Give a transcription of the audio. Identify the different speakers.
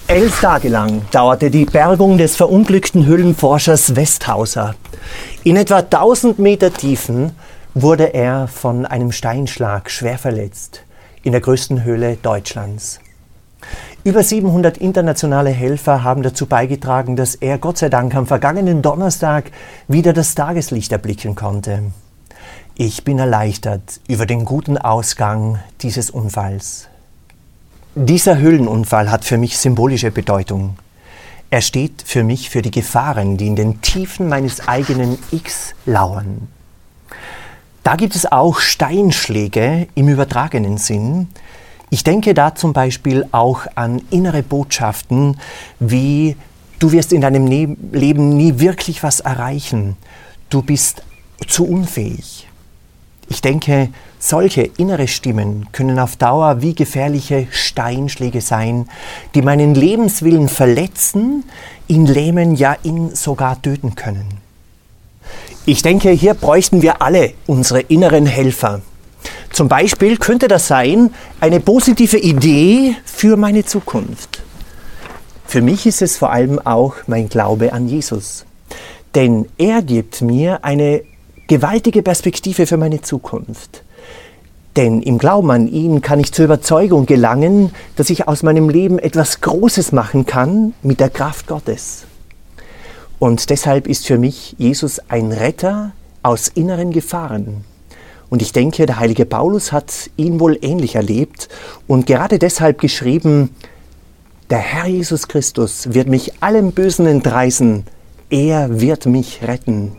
Speaker 1: 11 Tage lang dauerte die Bergung des verunglückten Höhlenforschers Westhauser. In etwa 1000 Meter Tiefen wurde er von einem Steinschlag schwer verletzt, in der größten Höhle Deutschlands. Über 700 internationale Helfer haben dazu beigetragen, dass er Gott sei Dank am vergangenen Donnerstag wieder das Tageslicht erblicken konnte. Ich bin erleichtert über den guten Ausgang dieses Unfalls. Dieser Höhlenunfall hat für mich symbolische Bedeutung. Er steht für mich für die Gefahren, die in den Tiefen meines eigenen Ichs lauern. Da gibt es auch Steinschläge im übertragenen Sinn. Ich denke da zum Beispiel auch an innere Botschaften wie: Du wirst in deinem Leben nie wirklich was erreichen, du bist zu unfähig. Ich denke, solche innere Stimmen können auf Dauer wie gefährliche Steinschläge sein, die meinen Lebenswillen verletzen, ihn lähmen, ja ihn sogar töten können. Ich denke, hier bräuchten wir alle unsere inneren Helfer. Zum Beispiel könnte das sein, eine positive Idee für meine Zukunft. Für mich ist es vor allem auch mein Glaube an Jesus. Denn er gibt mir eine gewaltige Perspektive für meine Zukunft. Denn im Glauben an ihn kann ich zur Überzeugung gelangen, dass ich aus meinem Leben etwas Großes machen kann mit der Kraft Gottes. Und deshalb ist für mich Jesus ein Retter aus inneren Gefahren. Und ich denke, der heilige Paulus hat ihn wohl ähnlich erlebt und gerade deshalb geschrieben: Der Herr Jesus Christus wird mich allem Bösen entreißen, er wird mich retten.